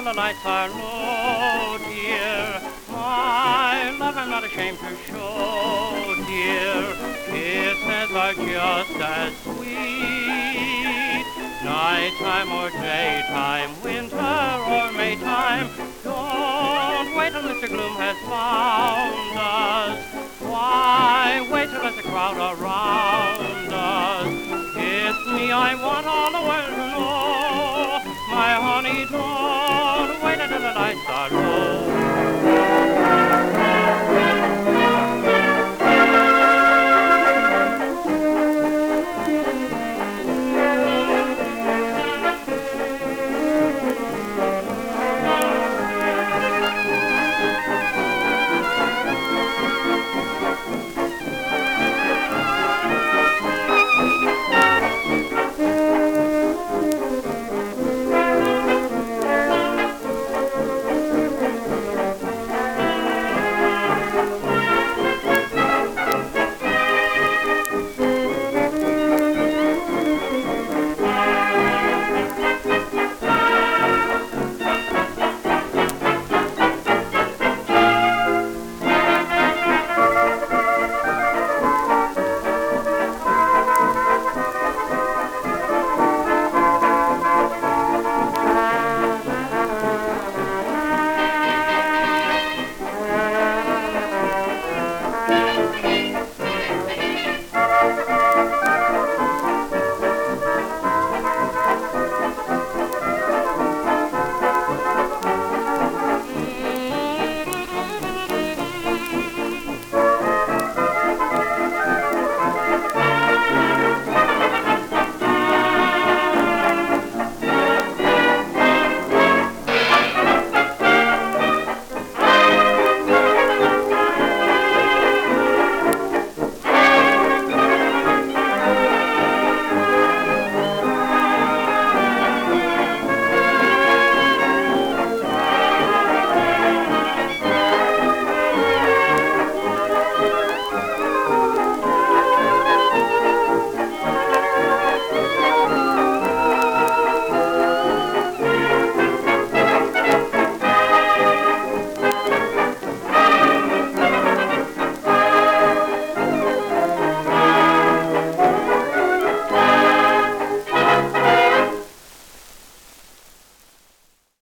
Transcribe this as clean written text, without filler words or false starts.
the lights are low, dear. My love I'm not ashamed to show, dear. Kisses are just as sweet, nighttime or daytime, winter or Maytime. Don't wait till Mr. Gloom has found us. Why wait till there's a crowd around us? Kiss me, I want all the world to know. My honey, don't wait until the lights are low.